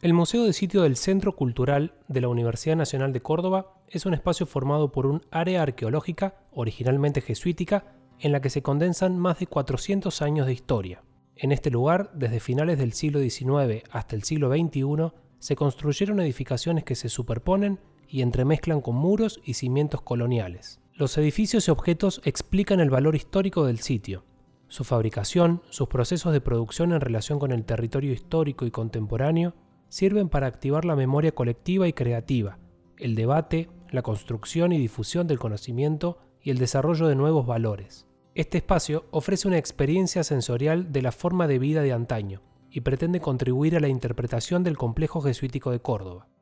El Museo de Sitio del Centro Cultural de la Universidad Nacional de Córdoba es un espacio formado por un área arqueológica, originalmente jesuítica, en la que se condensan más de 400 años de historia. En este lugar, desde finales del siglo XIX hasta el siglo XXI, se construyeron edificaciones que se superponen y entremezclan con muros y cimientos coloniales. Los edificios y objetos explican el valor histórico del sitio, su fabricación, sus procesos de producción en relación con el territorio histórico y contemporáneo, sirven para activar la memoria colectiva y creativa, el debate, la construcción y difusión del conocimiento y el desarrollo de nuevos valores. Este espacio ofrece una experiencia sensorial de la forma de vida de antaño y pretende contribuir a la interpretación del complejo jesuítico de Córdoba.